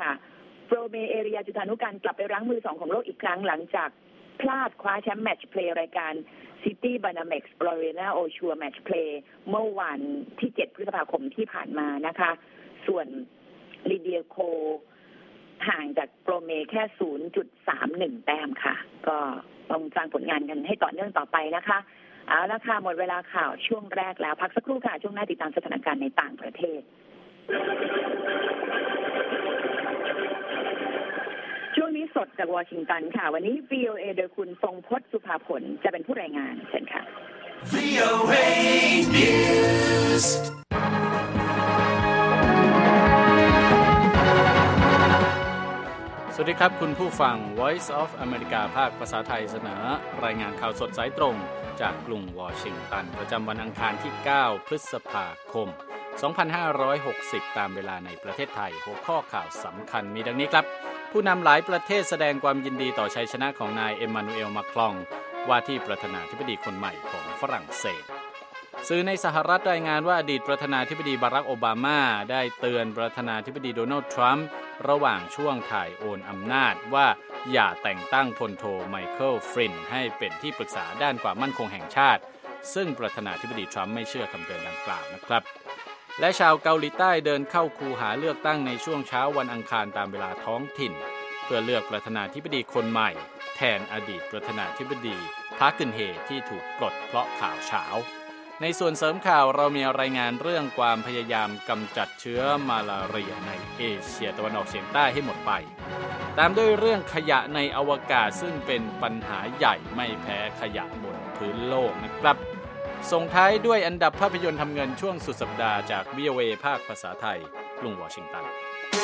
ค่ะโปรเมเอเรียจุฑานุการกลับไปรั้งมือ2ของโลกอีกครั้งหลังจากพลาดคว้าแชมป์แมตช์เพลย์รายการ City Banamex Lorena Oshua Match Play เมื่อวันที่7พฤษภาคมที่ผ่านมานะคะส่วนลิเดียโคห่างจากโปรเมแค่ 0.31 แต้มค่ะก็ต้องสร้างผลงานกันให้ต่อเนื่องต่อไปนะคะเอาละค่ะหมดเวลาข่าวช่วงแรกแล้วพักสักครู่ค่ะช่วงหน้าติดตามสถานการณ์ในต่างประเทศช่วงนี้สดจากวอชิงตันค่ะวันนี้ VOA โดยคุณทรงพจน์สุภาผลจะเป็นผู้รายงานเชิญค่ะ VOA News สวัสดีครับคุณผู้ฟัง Voice of America ภาคภาษาไทยเสนอรายงานข่าวสดสายตรงจากกรุงวอชิงตันประจำวันอังคารที่9พฤษภาคม2560ตามเวลาในประเทศไทยหัวข้อข่าวสำคัญมีดังนี้ครับผู้นำหลายประเทศแสดงความยินดีต่อชัยชนะของนายเอ็มมานูเอล มาครองว่าที่ประธานาธิบดีคนใหม่ของฝรั่งเศสสื่อในสหรัฐรายงานว่าอดีตประธานาธิบดีบารักโอบามาได้เตือนประธานาธิบดีโดนัลด์ทรัมป์ระหว่างช่วงถ่ายโอนอำนาจว่าอย่าแต่งตั้งพลโทไมเคิลฟรินให้เป็นที่ปรึกษาด้านความมั่นคงแห่งชาติซึ่งประธานาธิบดีทรัมป์ไม่เชื่อคำเตือนดังกล่าวนะครับและชาวเกาหลีใต้เดินเข้าคูหาเลือกตั้งในช่วงเช้าวันอังคารตามเวลาท้องถิ่นเพื่อเลือกประธานาธิบดีคนใหม่แทนอดีตประธานาธิบดีพาร์คกึนเฮที่ถูกปลดเพราะข่าวเช้าในส่วนเสริมข่าวเรามีรายงานเรื่องความพยายามกำจัดเชื้อมาลาเรียในเอเชียตะวันออกเฉียงใต้ให้หมดไปตามด้วยเรื่องขยะในอวกาศซึ่งเป็นปัญหาใหญ่ไม่แพ้ขยะบนพื้นโลกนะครับส่งท้ายด้วยอันดับภาพยนตร์ทำเงินช่วงสุดสัปดาห์จาก VOA ภาคภาษาไทยกรุงวอชิงตัน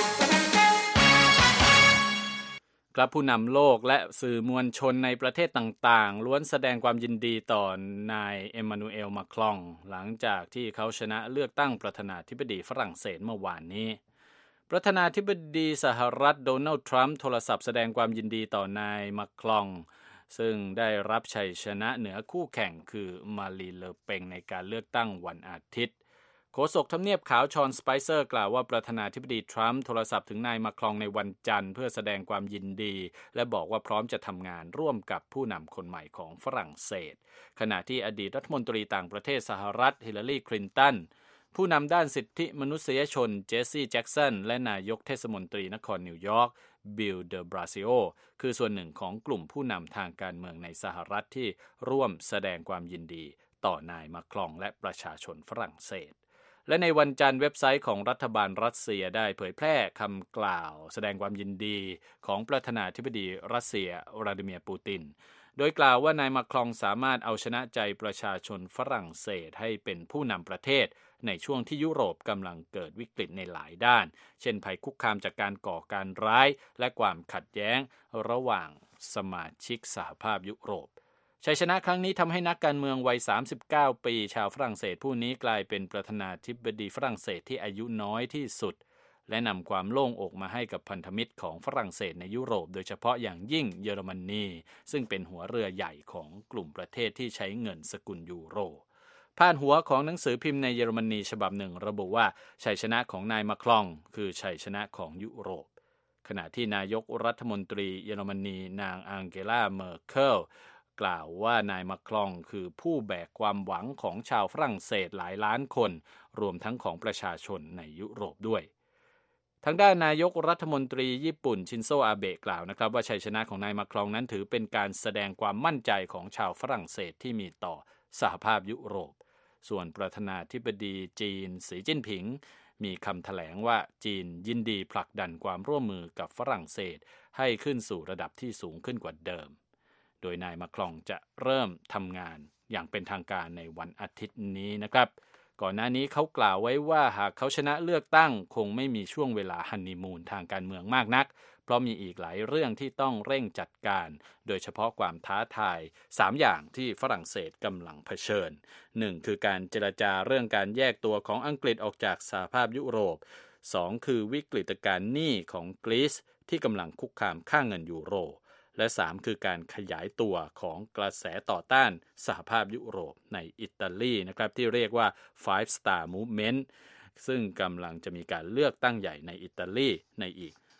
ครับผู้นำโลกและสื่อมวลชนในประเทศต่างๆล้วนแสดงความยินดีต่อนายเอ็มมานูเอล มาครองหลังจากที่เขาชนะเลือกตั้งประธานาธิบดีฝรั่งเศสเมื่อวานนี้ประธานาธิบดีสหรัฐโดนัลด์ทรัมป์โทรศัพท์แสดงความยินดีต่อนายมาครองซึ่งได้รับชัยชนะเหนือคู่แข่งคือมารีน เลอเปงในการเลือกตั้งวันอาทิตย์โฆษกทำเนียบขาวชอน สไปเซอร์กล่าวว่าประธานาธิบดีทรัมป์โทรศัพท์ถึงนายมาครองในวันจันทร์เพื่อแสดงความยินดีและบอกว่าพร้อมจะทำงานร่วมกับผู้นำคนใหม่ของฝรั่งเศสขณะที่อดีตรัฐมนตรีต่างประเทศสหรัฐฮิลลารีคลินตันผู้นำด้านสิทธิมนุษยชนเจสซี่แจ็กสันและนายกเทศมนตรีนครนิวยอร์กบิลเดอบราซิโอคือส่วนหนึ่งของกลุ่มผู้นำทางการเมืองในสหรัฐที่ร่วมแสดงความยินดีต่อนายมาครองและประชาชนฝรั่งเศสและในวันจันทร์เว็บไซต์ของรัฐบาลรัสเซียได้เผยแพร่คำกล่าวแสดงความยินดีของประธานาธิบดีรัสเซียวลาดิเมียร์ปูตินโดยกล่าวว่านายมาครองสามารถเอาชนะใจประชาชนฝรั่งเศสให้เป็นผู้นำประเทศในช่วงที่ยุโรปกำลังเกิดวิกฤตในหลายด้านเช่นภัยคุกคามจากการก่อการร้ายและความขัดแย้งระหว่างสมาชิกสหภาพยุโรปชัยชนะครั้งนี้ทำให้นักการเมืองวัย39ปีชาวฝรั่งเศสผู้นี้กลายเป็นประธานาธิบดีฝรั่งเศสที่อายุน้อยที่สุดและนำความโล่งอกมาให้กับพันธมิตรของฝรั่งเศสในยุโรปโดยเฉพาะอย่างยิ่งเยอรมนีซึ่งเป็นหัวเรือใหญ่ของกลุ่มประเทศที่ใช้เงินสกุลยูโรพาดหัวของหนังสือพิมพ์ในเยอรมนีฉบับหนึ่งระบุว่าชัยชนะของนายมาครองคือชัยชนะของยุโรปขณะที่นายกรัฐมนตรีเยอรมนีนางอังเกลา เมอร์เคิลกล่าวว่านายมาครองคือผู้แบกความหวังของชาวฝรั่งเศสหลายล้านคนรวมทั้งของประชาชนในยุโรปด้วยทางด้านนายกรัฐมนตรีญี่ปุ่นชินโซอาเบะกล่าวนะครับว่าชัยชนะของนายมาครองนั้นถือเป็นการแสดงความมั่นใจของชาวฝรั่งเศสที่มีต่อสหภาพยุโรปส่วนประธานาธิบดีจีนสีจิ้นผิงมีคำแถลงว่าจีนยินดีผลักดันความร่วมมือกับฝรั่งเศสให้ขึ้นสู่ระดับที่สูงขึ้นกว่าเดิมโดยนายมาครองจะเริ่มทำงานอย่างเป็นทางการในวันอาทิตย์นี้นะครับก่อนหน้านี้เขากล่าวไว้ว่าหากเขาชนะเลือกตั้งคงไม่มีช่วงเวลาฮันนีมูนทางการเมืองมากนักเพราะมีอีกหลายเรื่องที่ต้องเร่งจัดการโดยเฉพาะความท้าทาย3อย่างที่ฝรั่งเศสกำลังเผชิญ1คือการเจรจาเรื่องการแยกตัวของอังกฤษออกจากสหภาพยุโรป2คือวิกฤตการณ์หนี้ของกรีซที่กำลังคุกคามค่าเงินยูโรและ3คือการขยายตัวของกระแสต่อต้านสหภาพยุโรปในอิตาลีนะครับที่เรียกว่า Five Star Movement ซึ่งกำลังจะมีการเลือกตั้งใหญ่ในอิตาลีในอีก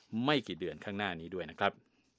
ไม่กี่เดือนข้างหน้านี้ด้วยนะครับ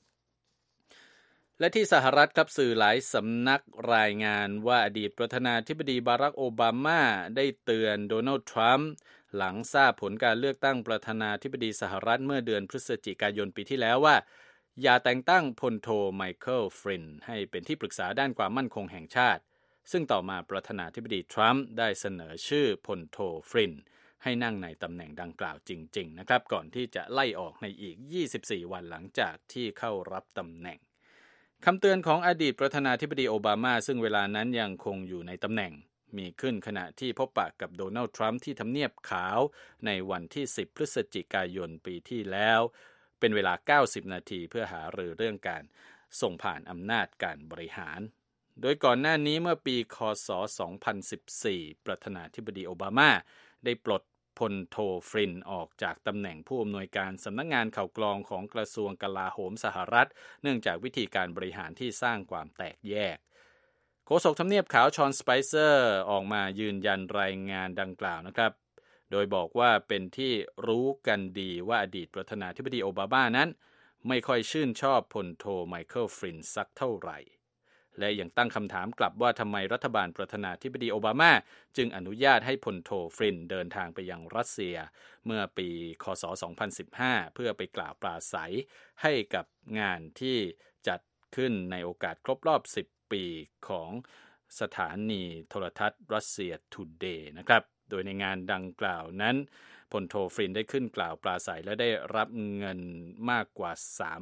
และที่สหรัฐครับสื่อหลายสำนักรายงานว่าอดีตประธานาธิบดีบารักโอบามาได้เตือนโดนัลด์ทรัมป์หลังทราบผลการเลือกตั้งประธานาธิบดีสหรัฐเมื่อเดือนพฤศจิกายนปีที่แล้วว่าอย่าแต่งตั้งพลโทไมเคิลฟรินให้เป็นที่ปรึกษาด้านความมั่นคงแห่งชาติซึ่งต่อมาประธานาธิบดีทรัมป์ได้เสนอชื่อพลโทฟรินให้นั่งในตำแหน่งดังกล่าวจริงๆนะครับก่อนที่จะไล่ออกในอีก24วันหลังจากที่เข้ารับตำแหน่งคำเตือนของอดีตประธานาธิบดีโอบามาซึ่งเวลานั้นยังคงอยู่ในตำแหน่งมีขึ้นขณะที่พบปะกับโดนัลด์ทรัมป์ที่ทำเนียบขาวในวันที่10พฤศจิกายนปีที่แล้วเป็นเวลา90นาทีเพื่อหารือเรื่องการส่งผ่านอำนาจการบริหารโดยก่อนหน้านี้เมื่อปีค.ศ. 2014ประธานาธิบดีโอบามาได้ปลดพลโทฟรินออกจากตำแหน่งผู้อำนวยการสำนักงานข่าวกรองของกระทรวงกลาโหมสหรัฐเนื่องจากวิธีการบริหารที่สร้างความแตกแยกโฆษกทำเนียบขาวชอนสไปเซอร์ออกมายืนยันรายงานดังกล่าวนะครับโดยบอกว่าเป็นที่รู้กันดีว่าอดีตประธานาธิบดีโอบามานั้นไม่ค่อยชื่นชอบพลโทไมเคิลฟรินสักเท่าไหร่และยังตั้งคำถามกลับว่าทำไมรัฐบาลประธานาธิบดีโอบามาจึงอนุญาตให้พลโทฟรินเดินทางไปยังรัสเซียเมื่อปีค.ศ. 2015เพื่อไปกล่าวปราศัยให้กับงานที่จัดขึ้นในโอกาสครบรอบ10ปีของสถานีโทรทัศน์รัสเซียทูเดย์นะครับโดยในงานดังกล่าวนั้นพลโทฟรินได้ขึ้นกล่าวปราศัยและได้รับเงินมากกว่า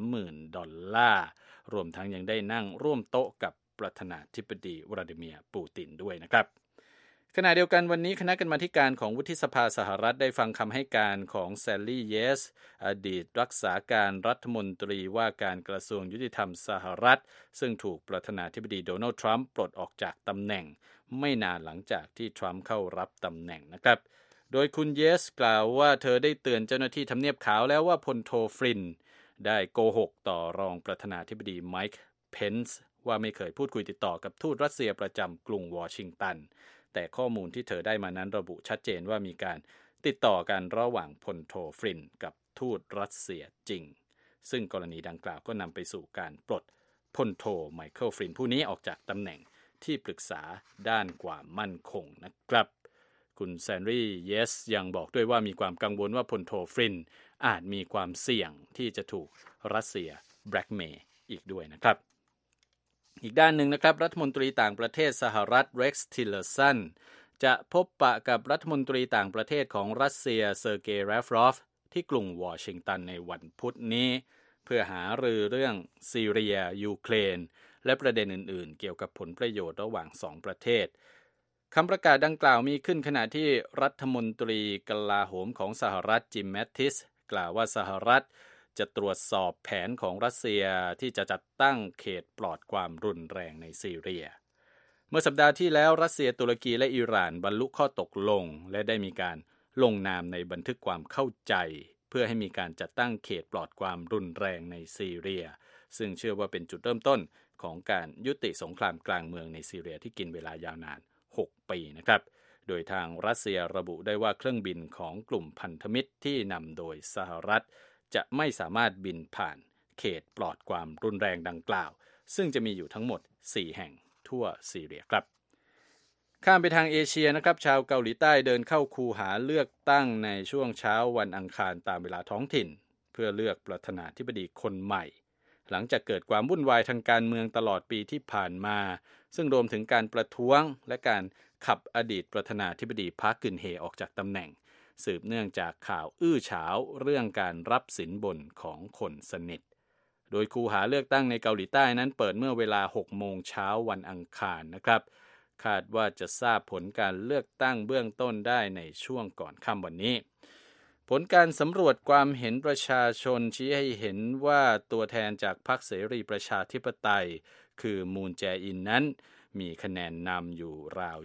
$30,000 รวมทั้งยังได้นั่งร่วมโต๊ะกับประธานาธิบดีวลาดิเมียร์ปูตินด้วยนะครับขณะเดียวกันวันนี้คณะกรรมาธิการของวุฒิสภาสหรัฐได้ฟังคำให้การของแซลลี่เยสอดีตรักษาการรัฐมนตรีว่าการกระทรวงยุติธรรมสหรัฐซึ่งถูกประธานาธิบดีโดนัลด์ทรัมป์ปลดออกจากตำแหน่งไม่นานหลังจากที่ทรัมป์เข้ารับตำแหน่งนะครับโดยคุณเยสกล่าวว่าเธอได้เตือนเจ้าหน้าที่ทำเนียบขาวแล้วว่าพลโทฟรินได้โกหกต่อรองประธานาธิบดีไมค์เพนซ์ว่าไม่เคยพูดคุยติดต่อกับทูตรัสเซียประจำกรุงวอชิงตันแต่ข้อมูลที่เธอได้มานั้นระบุชัดเจนว่ามีการติดต่อกันระหว่างพลโทฟรินกับทูตรัสเซียจริงซึ่งกรณีดังกล่าวก็นำไปสู่การปลดพลโทไมเคิลฟรินผู้นี้ออกจากตำแหน่งที่ปรึกษาด้านความมั่นคงนะครับคุณแซนรีเยสยังบอกด้วยว่ามีความกังวลว่าพลโทฟรินอาจมีความเสี่ยงที่จะถูกรัสเซียแบล็กเมย์อีกด้วยนะครับอีกด้านหนึ่งนะครับรัฐมนตรีต่างประเทศสหรัฐเร็กซ์ทิลเลอร์สันจะพบปะกับรัฐมนตรีต่างประเทศของรัสเซียเซอร์เกย์ แรฟรอฟที่กรุงวอชิงตันในวันพุธนี้เพื่อหารือเรื่องซีเรียยูเครนและประเด็นอื่นๆเกี่ยวกับผลประโยชน์ระหว่าง2ประเทศคำประกาศดังกล่าวมีขึ้นขณะที่รัฐมนตรีกลาโหมของสหรัฐจิมแมตติสกล่าวว่าสหรัฐจะตรวจสอบแผนของรัสเซียที่จะจัดตั้งเขตปลอดความรุนแรงในซีเรียเมื่อสัปดาห์ที่แล้วรัสเซียตุรกีและอิหร่านบรรลุข้อตกลงและได้มีการลงนามในบันทึกความเข้าใจเพื่อให้มีการจัดตั้งเขตปลอดความรุนแรงในซีเรียซึ่งเชื่อว่าเป็นจุดเริ่มต้นของการยุติสงครามกลางเมืองในซีเรียที่กินเวลายาวนาน6 ปีนะครับโดยทางรัสเซียระบุได้ว่าเครื่องบินของกลุ่มพันธมิตรที่นำโดยสหรัฐจะไม่สามารถบินผ่านเขตปลอดความรุนแรงดังกล่าวซึ่งจะมีอยู่ทั้งหมด4แห่งทั่วซีเรียครับข้ามไปทางเอเชียนะครับชาวเกาหลีใต้เดินเข้าคูหาเลือกตั้งในช่วงเช้าวันอังคารตามเวลาท้องถิ่นเพื่อเลือกประธานาธิบดีคนใหม่หลังจากเกิดความวุ่นวายทางการเมืองตลอดปีที่ผ่านมาซึ่งรวมถึงการประท้วงและการขับอดีตประธานาธิบดีพาร์คกึนเฮออกจากตำแหน่งสืบเนื่องจากข่าวอื้อฉาวเรื่องการรับสินบนของคนสนิทโดยคูหาเลือกตั้งในเกาหลีใต้นั้นเปิดเมื่อเวลา 6 โมงเช้าวันอังคารนะครับคาดว่าจะทราบผลการเลือกตั้งเบื้องต้นได้ในช่วงก่อนค่ำวันนี้ผลการสำรวจความเห็นประชาชนชี้ให้เห็นว่าตัวแทนจากพรรคเสรีประชาธิปไตยคือมูนแจอินนั้นมีคะแนนนำอยู่ราว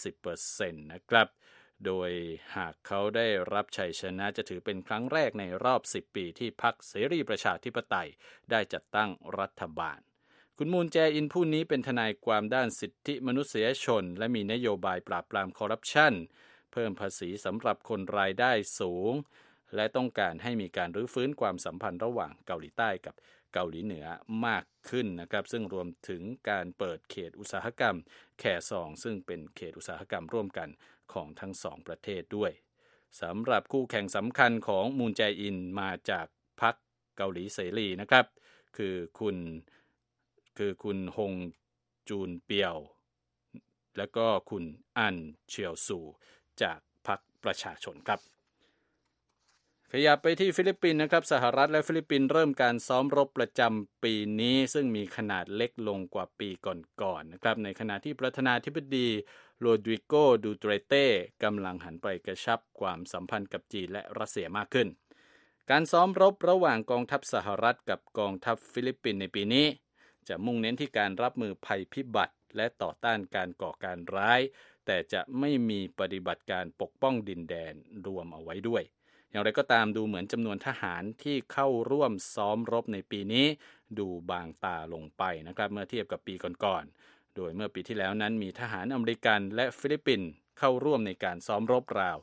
20% นะครับโดยหากเขาได้รับชัยชนะจะถือเป็นครั้งแรกในรอบ10 ปีที่พรรคเสรีประชาธิปไตยได้จัดตั้งรัฐบาลคุณมูนแจอินผู้นี้เป็นทนายความด้านสิทธิมนุษยชนและมีนโยบายปราบปรามคอร์รัปชันเพิ่มภาษีสำหรับคนรายได้สูงและต้องการให้มีการรื้อฟื้นความสัมพันธ์ระหว่างเกาหลีใต้กับเกาหลีเหนือมากขึ้นนะครับซึ่งรวมถึงการเปิดเขตอุตสาหกรรมแคซองซึ่งเป็นเขตอุตสาหกรรมร่วมกันของทั้งสองประเทศด้วยสำหรับคู่แข่งสำคัญของมูนแจอินมาจากพรรคเกาหลีเสรีนะครับคือคุณฮงจูนเปียวและก็คุณอันเชียวซูจากพรรคประชาชนครับขยับไปที่ฟิลิปปินส์นะครับสหรัฐและฟิลิปปินส์เริ่มการซ้อมรบประจำปีนี้ซึ่งมีขนาดเล็กลงกว่าปีก่อนๆนะครับในขณะที่ประธานาธิบดีโรดริโก ดูเตเต้กำลังหันไปกระชับความสัมพันธ์กับจีนและรัสเซียมากขึ้นการซ้อมรบระหว่างกองทัพสหรัฐกับกองทัพฟิลิปปินส์ในปีนี้จะมุ่งเน้นที่การรับมือภัยพิบัติและต่อต้านการก่อการร้ายแต่จะไม่มีปฏิบัติการปกป้องดินแดนรวมเอาไว้ด้วยอย่างไรก็ตามดูเหมือนจำนวนทหารที่เข้าร่วมซ้อมรบในปีนี้ดูบางตาลงไปนะครับเมื่อเทียบกับปีก่อนๆโดยเมื่อปีที่แล้วนั้นมีทหารอเมริกันและฟิลิปปินส์เข้าร่วมในการซ้อมรบราว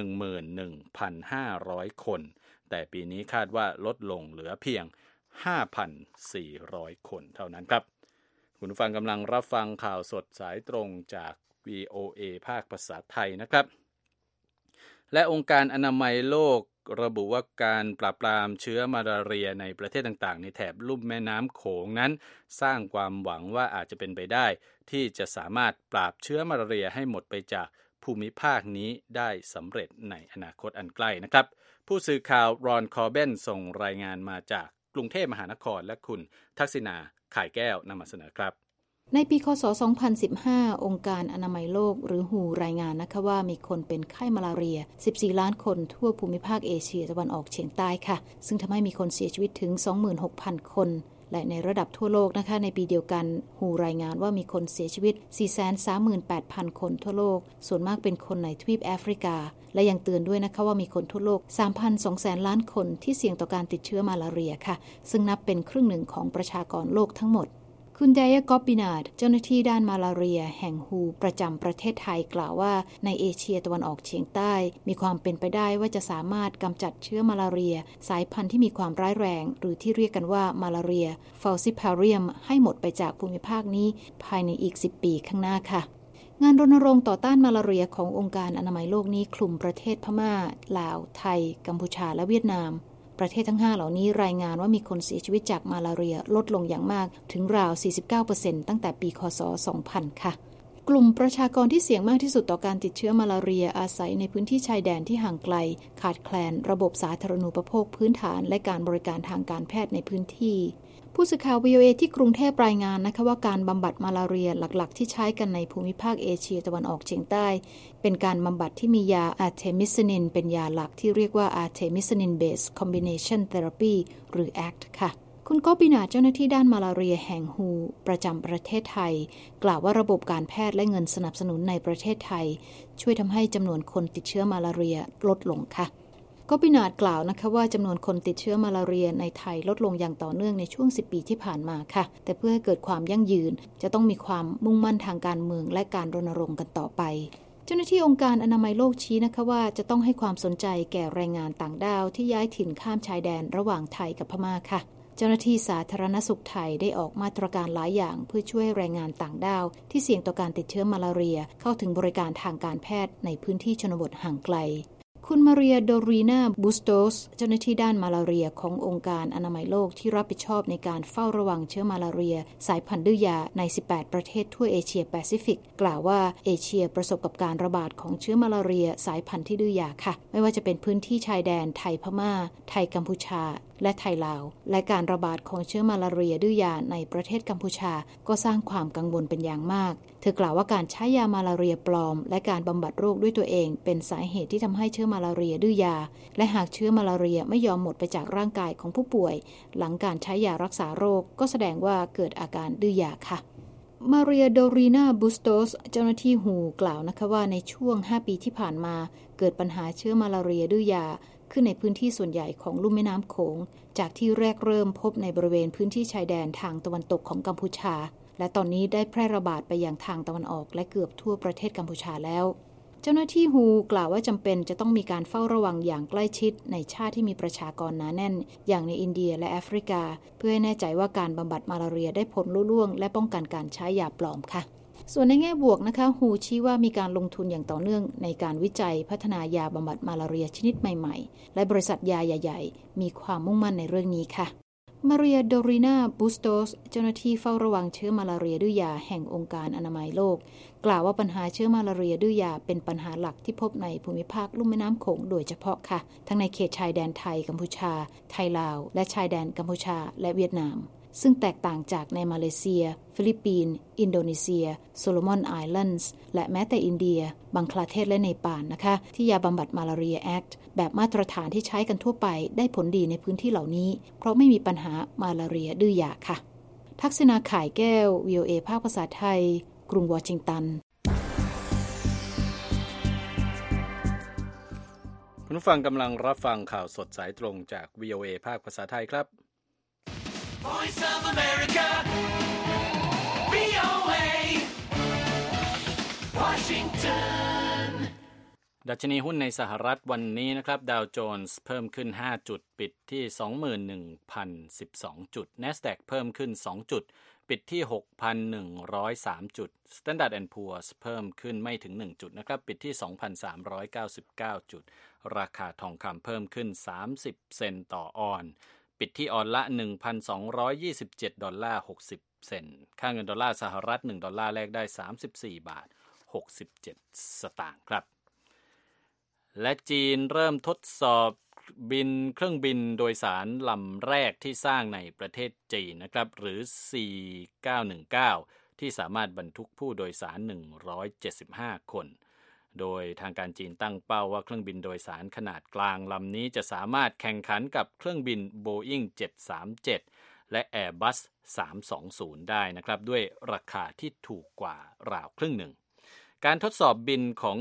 11,500 คนแต่ปีนี้คาดว่าลดลงเหลือเพียง 5,400 คนเท่านั้นครับคุณผู้ฟังกำลังรับฟังข่าวสดสายตรงจาก VOA ภาคภาษาไทยนะครับและองค์การอนามัยโลกระบุว่าการปราบปรามเชื้อมาลาเรียในประเทศต่างๆในแถบลุ่มแม่น้ำโขงนั้นสร้างความหวังว่าอาจจะเป็นไปได้ที่จะสามารถปราบเชื้อมาลาเรียให้หมดไปจากภูมิภาคนี้ได้สำเร็จในอนาคตอันใกล้นะครับผู้สื่อข่าวรอนคอร์เบนส่งรายงานมาจากกรุงเทพมหานครและคุณทักษิณาข่ายแก้วนำมาเสนอครับในปีคศ 2015 องค์การอนามัยโลกหรือ WHO รายงานนะคะว่ามีคนเป็นไข้มาลาเรีย 14 ล้านคนทั่วภูมิภาคเอเชียตะวันออกเฉียงใต้ค่ะซึ่งทำให้มีคนเสียชีวิตถึง 26,000 คนและในระดับทั่วโลกนะคะในปีเดียวกัน WHO รายงานว่ามีคนเสียชีวิต 438,000 คนทั่วโลกส่วนมากเป็นคนในทวีปแอฟริกาและยังเตือนด้วยนะคะว่ามีคนทั่วโลก 3,200,000 ล้านคนที่เสี่ยงต่อการติดเชื้อมาลาเรียค่ะซึ่งนับเป็นครึ่งหนึ่งของประชากรโลกทั้งหมดคุณไดอะกอปปินาดเจ้าหน้าที่ด้านมาลาเรียแห่ง WHO ประจำประเทศไทยกล่าวว่าในเอเชียตะวันออกเฉียงใต้มีความเป็นไปได้ว่าจะสามารถกำจัดเชื้อมาลาเรียสายพันธุ์ที่มีความร้ายแรงหรือที่เรียกกันว่ามาลาเรียฟาลซิพาเรียมให้หมดไปจากภูมิภาคนี้ภายในอีก10 ปีข้างหน้าค่ะงานรณรงค์ต่อต้านมาลาเรียขององค์การอนามัยโลกนี้คลุมประเทศพม่าลาวไทยกัมพูชาและเวียดนามประเทศทั้ง5เหล่านี้รายงานว่ามีคนเสียชีวิตจากมาลาเรียลดลงอย่างมากถึงราว 49% ตั้งแต่ปีคศ 2000 ค่ะกลุ่มประชากรที่เสี่ยงมากที่สุดต่อการติดเชื้อมาลาเรียอาศัยในพื้นที่ชายแดนที่ห่างไกลขาดแคลนระบบสาธารณูปโภคพื้นฐานและการบริการทางการแพทย์ในพื้นที่ผู้สื่อข่าว VOA ที่กรุงเทพรายงานนะคะว่าการบำบัดมาลาเรียหลักๆที่ใช้กันในภูมิภาคเอเชียตะวันออกเฉียงใต้เป็นการบำบัดที่มียาอาร์เทมิซินินเป็นยาหลักที่เรียกว่า Artemisinin Based Combination Therapy หรือ ACT ค่ะคุณโกปินาเจ้าหน้าที่ด้านมาลาเรียแห่ง WHO ประจำประเทศไทยกล่าวว่าระบบการแพทย์และเงินสนับสนุนในประเทศไทยช่วยทำให้จำนวนคนติดเชื้อมาลาเรียลดลงค่ะก็ปินาดกล่าวนะคะว่าจำนวนคนติดเชื้อมาลาเรียในไทยลดลงอย่างต่อเนื่องในช่วง10 ปีที่ผ่านมาค่ะแต่เพื่อให้เกิดความยั่งยืนจะต้องมีความมุ่งมั่นทางการเมืองและการรณรงค์กันต่อไปเจ้าหน้าที่องค์การอนามัยโลกชี้นะคะว่าจะต้องให้ความสนใจแก่แรงงานต่างด้าวที่ย้ายถิ่นข้ามชายแดนระหว่างไทยกับพม่าค่ะเจ้าหน้าที่สาธารณสุขไทยได้ออกมาตรการหลายอย่างเพื่อช่วยแรงงานต่างด้าวที่เสี่ยงต่อการติดเชื้อมาลาเรียเข้าถึงบริการทางการแพทย์ในพื้นที่ชนบทห่างไกลคุณมาเรียโดรีนาบูสโตสเจ้าหน้าที่ด้านมาลาเรียขององค์การอนามัยโลกที่รับผิดชอบในการเฝ้าระวังเชื้อมาลาเรียสายพันธุ์ดื้อยาใน18ประเทศทั่วเอเชียแปซิฟิกกล่าวว่าเอเชียประสบกับการระบาดของเชื้อมาลาเรียสายพันธุ์ที่ดื้อยาค่ะไม่ว่าจะเป็นพื้นที่ชายแดนไทยพม่าไทยกัมพูชาและไทยลาวและการระบาดของเชื้อมาลาเรียดื้อยาในประเทศกัมพูชาก็สร้างความกังวลเป็นอย่างมากเธอกล่าวว่าการใช้ยามาลาเรียปลอมและการบำบัดโรคด้วยตัวเองเป็นสาเหตุที่ทำให้เชื้อมาลาเรียดื้อยาและหากเชื้อมาลาเรียไม่ยอมหมดไปจากร่างกายของผู้ป่วยหลังการใช้ยารักษาโรคก็แสดงว่าเกิดอาการดื้อยาค่ะมาเรียโดรีนาบูสโตสเจ้าหน้าที่WHOกล่าวนะคะว่าในช่วง5 ปีที่ผ่านมาเกิดปัญหาเชื้อมาลาเรียดื้อยาขึ้นในพื้นที่ส่วนใหญ่ของลุ่มแม่น้ำโขงจากที่แรกเริ่มพบในบริเวณพื้นที่ชายแดนทางตะวันตกของกัมพูชาและตอนนี้ได้แพร่ระบาดไปยังทางตะวันออกและเกือบทั่วประเทศกัมพูชาแล้วเจ้าหน้าที่ฮูกล่าวว่าจำเป็นจะต้องมีการเฝ้าระวังอย่างใกล้ชิดในชาติที่มีประชากรหนาแน่นอย่างในอินเดียและแอฟริกาเพื่อให้แน่ใจว่าการบำบัดมาลาเรียได้ผลลุล่วงและป้องกันการใช้ยาปลอมค่ะส่วนในแง่บวกนะคะฮูชี้ว่ามีการลงทุนอย่างต่อเนื่องในการวิจัยพัฒนายาบำบัดมาลาเรียชนิดใหม่ๆและบริษัทยาใหญ่ๆมีความมุ่งมั่นในเรื่องนี้ค่ะมาเรียโดรินาบูสโตสเจ้าหน้าที่เฝ้าระวังเชื้อมาลาเรียดื้อยาแห่งองค์การอนามัยโลกกล่าวว่าปัญหาเชื้อมาลาเรียดื้อยาเป็นปัญหาหลักที่พบในภูมิภาคลุ่มแม่น้ำโขงโดยเฉพาะค่ะทั้งในเขตชายแดนไทยกัมพูชาไทยลาวและชายแดนกัมพูชาและเวียดนามซึ่งแตกต่างจากในมาเลเซียฟิลิปปินส์อินโดนีเซียโซโลมอนไอแลนด์และแม้แต่อินเดียบังคลาเทศและเนปาลนะคะที่ยาบำบัดมาลาเรียแอคต์แบบมาตรฐานที่ใช้กันทั่วไปได้ผลดีในพื้นที่เหล่านี้เพราะไม่มีปัญหามาลาเรียดื้อยาค่ะทักษิณาข่ายแก้ว VOA ภาคภาษาไทยกรุงวอชิงตันคุณผู้ฟังกำลังรับฟังข่าวสดสายตรงจาก VOA ภาคภาษาไทยครับ Voice of America, VOA, Washington. ดัชนีหุ้นในสหรัฐวันนี้นะครับดาวโจนส์เพิ่มขึ้น5จุดปิดที่ 21,012 จุด NASDAQ เพิ่มขึ้น2จุดปิดที่ 6,103 จุด Standard & Poor's เพิ่มขึ้นไม่ถึง1จุดนะครับปิดที่ 2,399 จุดราคาทองคำเพิ่มขึ้น30เซนต์ต่อออนปิดที่ออนละ $1,227.60 ค่าเงินดอลลาร์สหรัฐ1ดอลลาร์แลกได้34.67 สตางค์ครับและจีนเริ่มทดสอบเครื่องบินโดยสารลำแรกที่สร้างในประเทศจีนนะครับหรือ C919 ที่สามารถบรรทุกผู้โดยสาร175คนโดยทางการจีนตั้งเป้าว่าเครื่องบินโดยสารขนาดกลางลำนี้จะสามารถแข่งขันกับเครื่องบิน Boeing 737 และ Airbus 320 ได้นะครับด้วยราคาที่ถูกกว่าราวครึ่งหนึ่งการทดสอบบินของ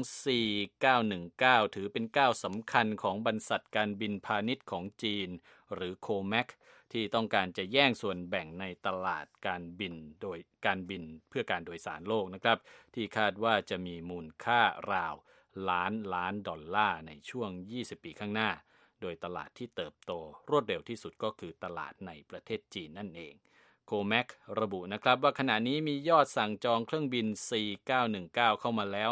C919 ถือเป็นก้าวสำคัญของบรรษัทการบินพาณิชย์ของจีนหรือ COMAC ที่ต้องการจะแย่งส่วนแบ่งในตลาดการบินเพื่อการโดยสารโลกนะครับที่คาดว่าจะมีมูลค่าราวล้านดอลลาร์ในช่วง20ปีข้างหน้าโดยตลาดที่เติบโตรวดเร็วที่สุดก็คือตลาดในประเทศจีนนั่นเองCOMAC ระบุนะครับว่าขณะนี้มียอดสั่งจองเครื่องบิน C919 เข้ามาแล้ว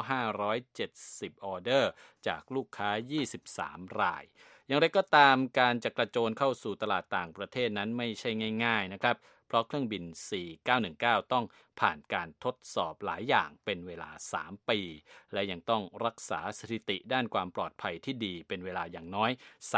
570ออเดอร์จากลูกค้า23รายอย่างไรก็ตามการจะกระโจนเข้าสู่ตลาดต่างประเทศนั้นไม่ใช่ง่ายๆนะครับเพราะเครื่องบิน C919 ต้องผ่านการทดสอบหลายอย่างเป็นเวลา3ปีและยังต้องรักษาสถิติด้านความปลอดภัยที่ดีเป็นเวลาอย่างน้อย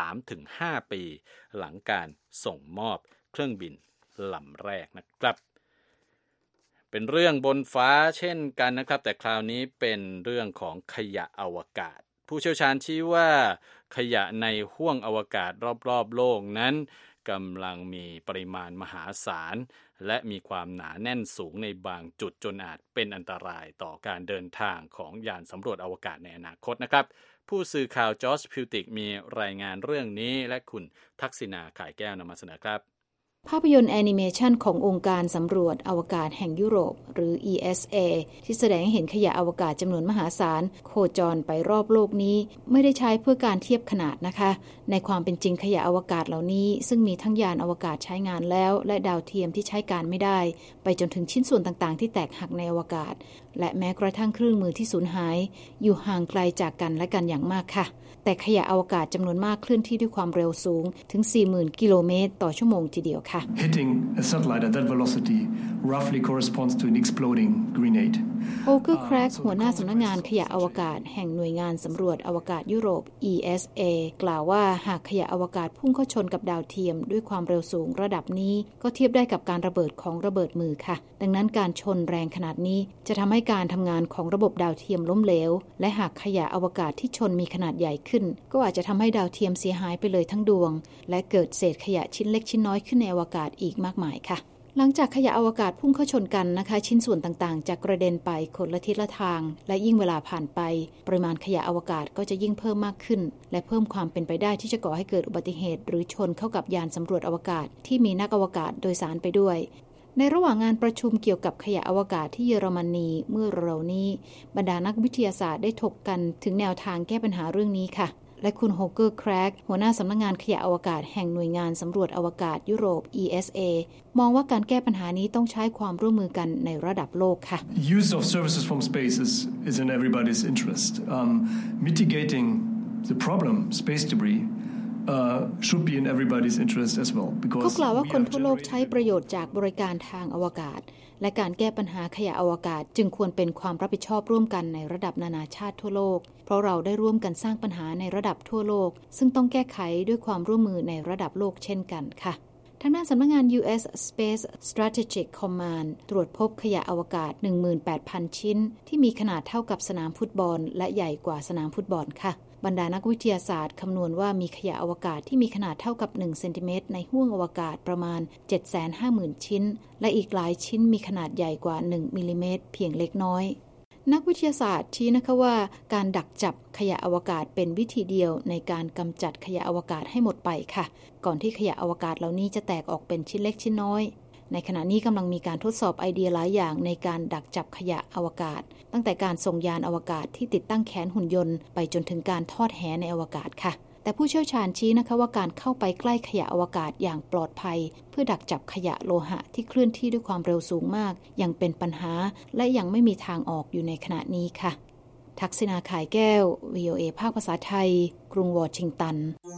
3-5 ปีหลังการส่งมอบเครื่องบินลำแรกนะครับเป็นเรื่องบนฟ้าเช่นกันนะครับแต่คราวนี้เป็นเรื่องของขยะอวกาศผู้เชี่ยวชาญชี้ว่าขยะในห้วงอวกาศรอบๆโลกนั้นกำลังมีปริมาณมหาศาลและมีความหนาแน่นสูงในบางจุดจนอาจเป็นอันตรายต่อการเดินทางของยานสำรวจอวกาศในอนาคตนะครับผู้สื่อข่าวจอร์จพิวติกมีรายงานเรื่องนี้และคุณทักษิณาข่ายแก้วนำมาเสนอครับภาพยนตร์แอนิเมชันขององค์การสำรวจอวกาศแห่งยุโรปหรือ ESA ที่แสดงให้เห็นขยะอวกาศจำนวนมหาศาลโคจรไปรอบโลกนี้ไม่ได้ใช้เพื่อการเทียบขนาดนะคะในความเป็นจริงขยะอวกาศเหล่านี้ซึ่งมีทั้งยานอวกาศใช้งานแล้วและดาวเทียมที่ใช้การไม่ได้ไปจนถึงชิ้นส่วนต่างๆที่แตกหักในอวกาศและแม้กระทั่งเครื่องมือที่สูญหายอยู่ห่างไกลจากกันและกันอย่างมากค่ะแต่ขยะอวกาศจำนวนมากเคลื่อนที่ด้วยความเร็วสูงถึง 40,000 กิโลเมตรต่อชั่วโมงทีเดียวค่ะ Hitting a satellite at that velocity roughly corresponds to an exploding grenade. โฮเกอร์แครกหัวหน้าสำนักงานขยะอวกาศแห่งหน่วยงานสำรวจอวกาศยุโรป ESA กล่าวว่าหากขยะอวกาศพุ่งเข้าชนกับดาวเทียมด้วยความเร็วสูงระดับนี้ก็เทียบได้กับการระเบิดของระเบิดมือค่ะดังนั้นการชนแรงขนาดนี้จะทำให้การทำงานของระบบดาวเทียมล้มเหลวและหากขยะอวกาศที่ชนมีขนาดใหญ่ขึ้นก็อาจจะทำให้ดาวเทียมเสียหายไปเลยทั้งดวงและเกิดเศษขยะชิ้นเล็กชิ้นน้อยขึ้นในอวกาศอีกมากมายค่ะหลังจากขยะอวกาศพุ่งเข้าชนกันนะคะชิ้นส่วนต่างๆจะกระเด็นไปคนละทิศละทางและยิ่งเวลาผ่านไปปริมาณขยะอวกาศก็จะยิ่งเพิ่มมากขึ้นและเพิ่มความเป็นไปได้ที่จะก่อให้เกิดอุบัติเหตุหรือชนเข้ากับยานสำรวจอวกาศที่มีนักอวกาศโดยสารไปด้วยในระหว่างงานประชุมเกี่ยวกับขยะอวกาศที่เยอรมนีเมื่อเร็วนี้บรรดานักวิทยาศาสตร์ได้ถกกันถึงแนวทางแก้ปัญหาเรื่องนี้ค่ะและคุณโฮเกอร์แครกหัวหน้าสำนักงานขยะอวกาศแห่งหน่วยงานสำรวจอวกาศยุโรป ESA มองว่าการแก้ปัญหานี้ต้องใช้ความร่วมมือกันในระดับโลกค่ะ Use of services from space is in everybody's interest. Mitigating the problem, space debris, should be in everybody's interest as well. เขากล่าวว่าคนทั่วโลกใช้ประโยชน์จากบริการทางอวกาศและการแก้ปัญหาขยะอวกาศจึงควรเป็นความรับผิดชอบร่วมกันในระดับนานาชาติทั่วโลกเพราะเราได้ร่วมกันสร้างปัญหาในระดับทั่วโลกซึ่งต้องแก้ไขด้วยความร่วมมือในระดับโลกเช่นกันค่ะทางด้านสำนักงาน US Space Strategic Command ตรวจพบขยะอวกาศ 18,000 ชิ้นที่มีขนาดเท่ากับสนามฟุตบอลและใหญ่กว่าสนามฟุตบอลค่ะบรรดานักวิทยาศาสตร์คำนวณว่ามีขยะอวกาศที่มีขนาดเท่ากับ1เซนติเมตรในห้วงอวกาศประมาณ 750,000 ชิ้นและอีกหลายชิ้นมีขนาดใหญ่กว่า1มิลลิเมตรเพียงเล็กน้อยนักวิทยาศาสตร์ชี้นะคะว่าการดักจับขยะอวกาศเป็นวิธีเดียวในการกำจัดขยะอวกาศให้หมดไปค่ะก่อนที่ขยะอวกาศเหล่านี้จะแตกออกเป็นชิ้นเล็กชิ้นน้อยในขณะนี้กำลังมีการทดสอบไอเดียหลายอย่างในการดักจับขยะอวกาศตั้งแต่การส่งยานอวกาศที่ติดตั้งแขนหุ่นยนต์ไปจนถึงการทอดแหในอวกาศค่ะแต่ผู้เชี่ยวชาญชี้นะคะว่าการเข้าไปใกล้ขยะอวกาศอย่างปลอดภัยเพื่อดักจับขยะโลหะที่เคลื่อนที่ด้วยความเร็วสูงมากยังเป็นปัญหาและยังไม่มีทางออกอยู่ในขณะนี้ค่ะทักษิณาข่ายแก้ว VOA ภาคภาษาไทยกรุงวอชิงตัน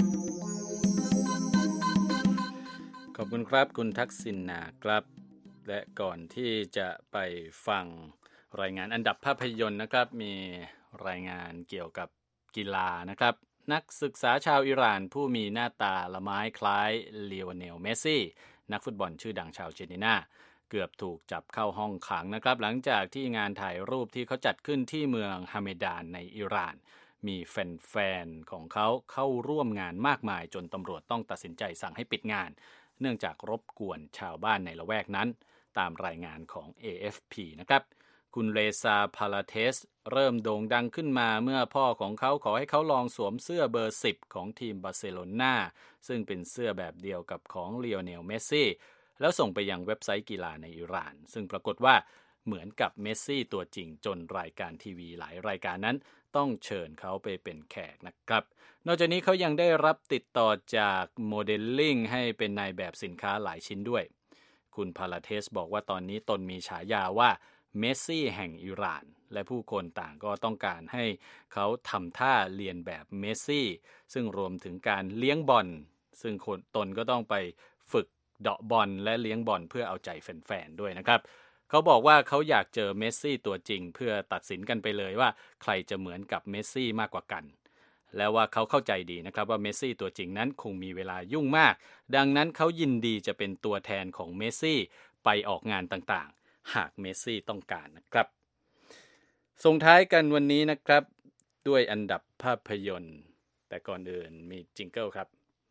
ขอบคุณครับคุณทักษิณาครับและก่อนที่จะไปฟังรายงานอันดับภาพยนตร์นะครับมีรายงานเกี่ยวกับกีฬานะครับนักศึกษาชาวอิหร่านผู้มีหน้าตาละไม้คล้ายลีโอเนลเมสซี่นักฟุตบอลชื่อดังชาวเจนีนาเกือบถูกจับเข้าห้องขังนะครับหลังจากที่งานถ่ายรูปที่เขาจัดขึ้นที่เมืองฮาเมดานในอิหร่านมีแฟนๆของเขาเข้าร่วมงานมากมายจนตำรวจต้องตัดสินใจสั่งให้ปิดงานเนื่องจากรบกวนชาวบ้านในละแวกนั้นตามรายงานของ AFP นะครับคุณเรซาพาลาเทสเริ่มโด่งดังขึ้นมาเมื่อพ่อของเขาขอให้เขาลองสวมเสื้อเบอร์ 10 ของทีมบาร์เซโลนาซึ่งเป็นเสื้อแบบเดียวกับของลีโอเนลเมสซี่แล้วส่งไปยังเว็บไซต์กีฬาในอิหร่านซึ่งปรากฏว่าเหมือนกับเมสซี่ตัวจริงจนรายการทีวีหลายรายการนั้นต้องเชิญเขาไปเป็นแขกนะครับนอกจากนี้เขายังได้รับติดต่อจากโมเดลลิ่งให้เป็นนายแบบสินค้าหลายชิ้นด้วยคุณพาลาเทสบอกว่าตอนนี้ตนมีฉายาว่าเมสซี่แห่งอิหร่านและผู้คนต่างก็ต้องการให้เขาทำท่าเลียนแบบเมสซี่ซึ่งรวมถึงการเลี้ยงบอลซึ่งตนก็ต้องไปฝึกเดาะบอลและเลี้ยงบอลเพื่อเอาใจแฟนๆด้วยนะครับเขาบอกว่าเขาอยากเจอเมสซี่ตัวจริงเพื่อตัดสินกันไปเลยว่าใครจะเหมือนกับเมสซี่มากกว่ากันแล้วว่าเขาเข้าใจดีนะครับว่าเมสซี่ตัวจริงนั้นคงมีเวลายุ่งมากดังนั้นเขายินดีจะเป็นตัวแทนของเมสซี่ไปออกงานต่างๆหากเมสซี่ต้องการนะครับส่งท้ายกันวันนี้นะครับด้วยอันดับภาพยนตร์แต่ก่อนอื่นมีจิงเกิลครับ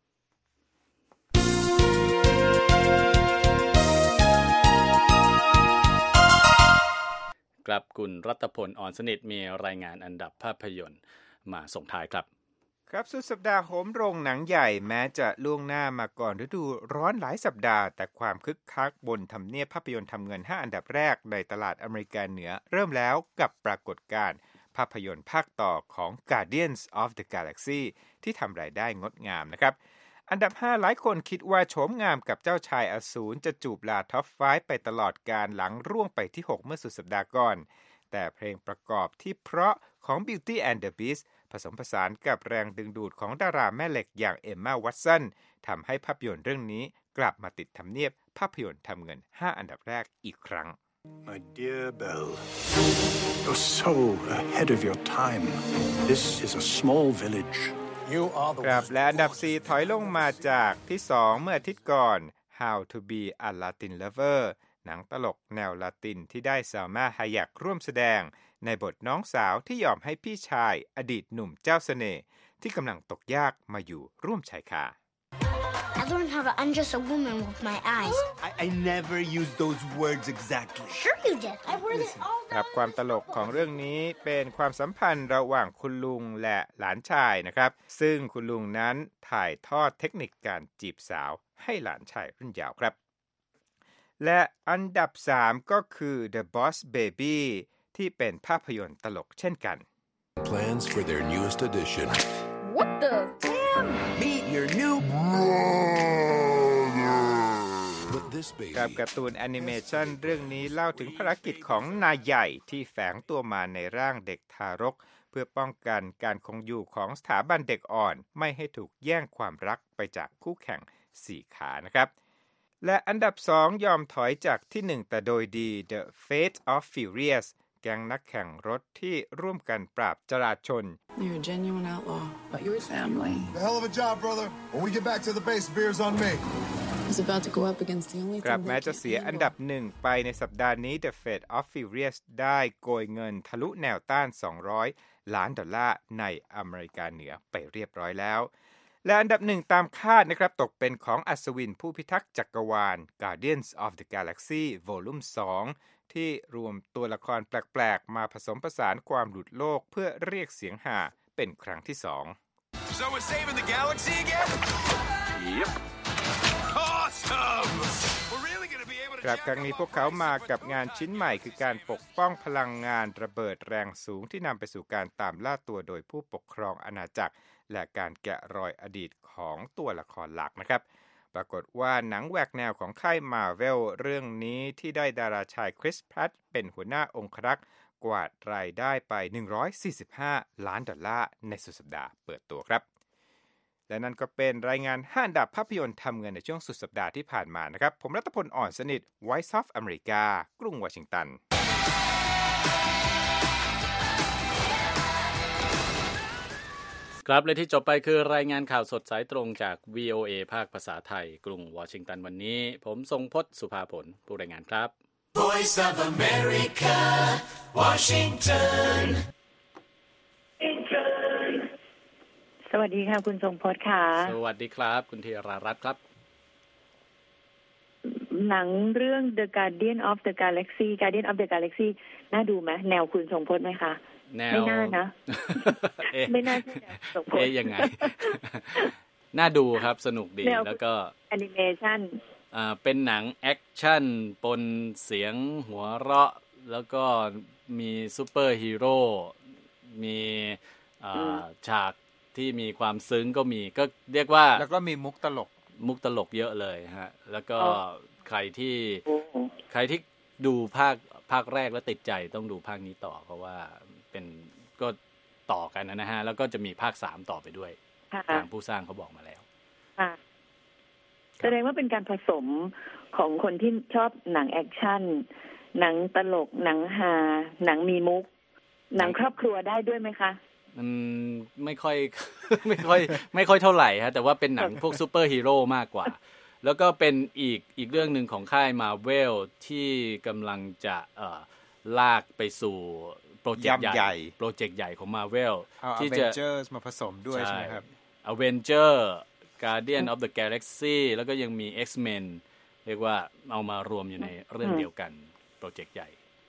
ครับคุณรัตพลอ่อนสนิทมีรายงานอันดับภาพยนตร์มาส่งท้ายครับครับสุดสัปดาห์โหมโรงหนังใหญ่แม้จะล่วงหน้ามาก่อนฤดูร้อนหลายสัปดาห์แต่ความคึกคักบนทำเนียบภาพยนตร์ทำเงิน5อันดับแรกในตลาดอเมริกาเหนือเริ่มแล้วกับปรากฏการณ์ภาพยนตร์ภาคต่อของ Guardians of the Galaxy ที่ทำรายได้งดงามนะครับอันดับ5หลายคนคิดว่าโฉมงามกับเจ้าชายอสูรจะจูบลาท็อป5ไปตลอดการหลังร่วงไปที่6เมื่อสุดสัปดาห์ก่อนแต่เพลงประกอบที่เพราะของ Beauty and the Beast ผสมผสานกับแรงดึงดูดของดาราแม่เหล็กอย่างเอมม่าวัตสันทำให้ภาพยนตร์เรื่องนี้กลับมาติดทำเนียบภาพยนตร์ทำเงิน5อันดับแรกอีกครั้ง My dear Belle, you're so ahead of your time. This is a small village. You are the ครับและอันดับ4ถอยลงมาจากที่2เมื่ออาทิตย์ก่อน How to be a Latin Lover หนังตลกแนวลาตินที่ได้ซาม่าฮายักร่วมแสดงในบทน้องสาวที่ยอมให้พี่ชายอดีตหนุ่มเจ้าเสน่ห์ที่กำลังตกยากมาอยู่ร่วมชายคา I learned how to undress a woman with my eyes. I never used those words exactly. Sure you did. I heard it all ครับความตลกของเรื่องนี้เป็นความสัมพันธ์ระหว่างคุณลุงและหลานชายนะครับซึ่งคุณลุงนั้นถ่ายทอดเทคนิคการจีบสาวให้หลานชายรุ่นยาวครับและอันดับ3ก็คือ The Boss Baby ที่เป็นภาพยนตร์ตลกเช่นกัน Plans for their newest edition. What the damn? Meet your new กับการ์ตูนแอนิเมชันเรื่องนี้เล่าถึงภารกิจของนายใหญ่ที่แฝงตัวมาในร่างเด็กทารกเพื่อป้องกันการคงอยู่ของสถาบันเด็กอ่อนไม่ให้ถูกแย่งความรักไปจากคู่แข่ง4ขานะครับและอันดับ2ยอมถอยจากที่1แต่โดยดี The Fate of Furious แก๊งนักแข่งรถที่ร่วมกันปราบจราชน You're a genuine outlaw, but your family. A hell of a job, brother. When we get back to the base, beer's on me. He's about to go up against the only กลับ thing แม้ they จะเสีย can อันดับ handle. 1ไปในสัปดาห์นี้ The Fate of Furious ได้โกยเงินทะลุแนวต้าน$200 ล้านในอเมริกาเหนือไปเรียบร้อยแล้วและอันดับ1ตามคาดนะครับตกเป็นของอัศวินผู้พิทักษ์จักรวาล Guardians of the Galaxy Volume 2 ที่รวมตัวละครแปลกๆมาผสมผสานความหลุดโลกเพื่อเรียกเสียงฮาเป็นครั้งที่2 So we're saving the galaxy again? Yep. Awesome! We're really going to be able to ครับครั้งนี้พวกเขามากับงานชิ้นใหม่คือการปกป้องพลังงานระเบิดแรงสูงที่นำไปสู่การตามล่าตัวโดยผู้ปกครองอาณาจักรและการแกะรอยอดีตของตัวละครหลักนะครับปรากฏว่าหนังแหวกแนวของค่าย Marvel เรื่องนี้ที่ได้ดาราชายคริส แพรตต์เป็นหัวหน้าองครักษ์กวาดรายได้ไป$145 ล้านในสุดสัปดาห์เปิดตัวครับและนั่นก็เป็นรายงาน5อันดับภาพยนตร์ทำเงินในช่วงสุดสัปดาห์ที่ผ่านมานะครับผมรัตพลอ่อนสนิท Voice of America กรุงวอชิงตันครับและที่จบไปคือรายงานข่าวสดสายตรงจาก VOA ภาคภาษาไทยกรุงวอชิงตันวันนี้ผมทรงพจน์สุภาผลผู้รายงานครับ Voice of America, Washington. สวัสดีค่ะคุณทรงพจน์ค่ะสวัสดีครับคุณธีรารัตน์ครับหนังเรื่อง The Guardian of the Galaxy น่าดูไหมแนวคุณทรงพจน์ไหมคะไม่น่านะ ไม่น่าใช่แนวทรงพจน์ยังไง น่าดูครับสนุกดีแล้วก็แอนิเมชั่นเป็นหนังแอคชั่นปนเสียงหัวเราะแล้วก็มีซูเปอร์ฮีโร่มีฉากที่มีความซึ้งก็มีก็เรียกว่าแล้วก็มีมุกตลกเยอะเลยฮะแล้วก็ใครที่ดูภาคแรกแล้วติดใจต้องดูภาคนี้ต่อเพราะว่าเป็นก็ต่อกันนะฮะแล้วก็จะมีภาค3ต่อไปด้วยทางผู้สร้างเขาบอกมาแล้วแสดงว่าเป็นการผสมของคนที่ชอบหนังแอคชั่นหนังตลกหนังฮาหนังมีมุกหนังครอบครัวได้ด้วยไหมคะไม่ค่อยเท่าไหร่ฮะแต่ว่าเป็นหนังพวกซูเปอร์ฮีโร่มากกว่าแล้วก็เป็นอีกเรื่องนึงของค่าย Marvel ที่กำลังจะลากไปสู่โปรเจกต์ใหญ่ของ Marvel ที่จะ Avengers มาผสมด้วยใช่ไหมครับ Avenger Guardian of the Galaxy แล้วก็ยังมี X-Men เรียกว่าเอามารวมอยู่ในเรื่องเดียวกันโปรเจกต์ใหญ่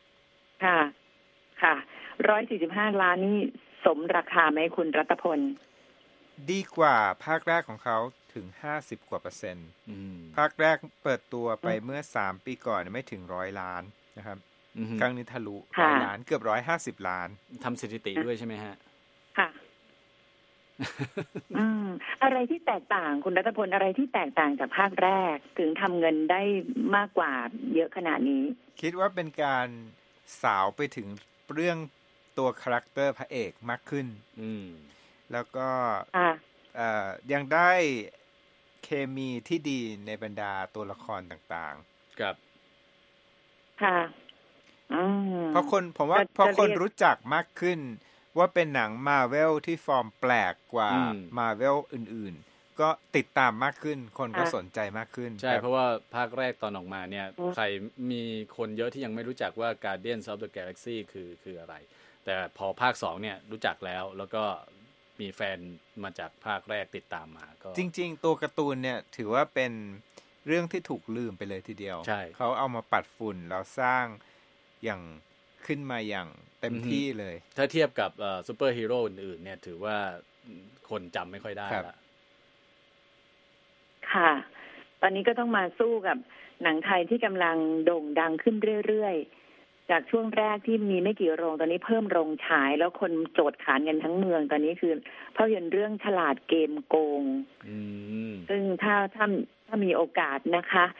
ค่ะ145 ล้านนี่สมราคาไหมคุณรัตพลดีกว่าภาคแรกของเขาถึง50กว่า%ภาคแรกเปิดตัวไปเมื่อ3ปีก่อนไม่ถึง100 ล้านนะครับครั้งนี้ทะลุ100 ล้านเกือบ150 ล้านทำสถิติด้วยใช่ไหมฮะค่ะอะไรที่แตกต่างคุณรัตพลอะไรที่แตกต่างจากภาคแรกถึงทำเงินได้มากกว่าเยอะขนาดนี้คิดว่าเป็นการสาวไปถึงเรื่องตัวคาแรคเตอร์พระเอกมากขึ้นแล้วก็ยังได้เคมีที่ดีในบรรดาตัวละครต่างๆครับค่ะเพราะคนรู้จักมากขึ้นว่าเป็นหนัง Marvel ที่ฟอร์มแปลกกว่า Marvel อื่นๆก็ติดตามมากขึ้นคนก็สนใจมากขึ้นใช่เพราะว่าภาคแรกตอนออกมาเนี่ยใครมีคนเยอะที่ยังไม่รู้จักว่า Guardians of the Galaxy คืออะไรแต่พอภาค2เนี่ยรู้จักแล้วก็มีแฟนมาจากภาคแรกติดตามมาก็จริงๆตัวการ์ตูนเนี่ยถือว่าเป็นเรื่องที่ถูกลืมไปเลยทีเดียวเขาเอามาปัดฝุ่นแล้วสร้างอย่างขึ้นมาอย่างเต็มที่เลยถ้าเทียบกับซูเปอร์ฮีโร่อื่นๆเนี่ยถือว่าคนจำไม่ค่อยได้ละค่ะตอนนี้ก็ต้องมาสู้กับหนังไทยที่กำลังโด่งดังขึ้นเรื่อยๆจากช่วงแรกที่มีไม่กี่โรงตอนนี้เพิ่มโรงฉายแล้วคนโจทย์ขานกันทั้งเมืองตอนนี้คือภาพยนตร์เรื่องฉลาดเกมโกงซึ่งถ้ามีโอกาสนะคะ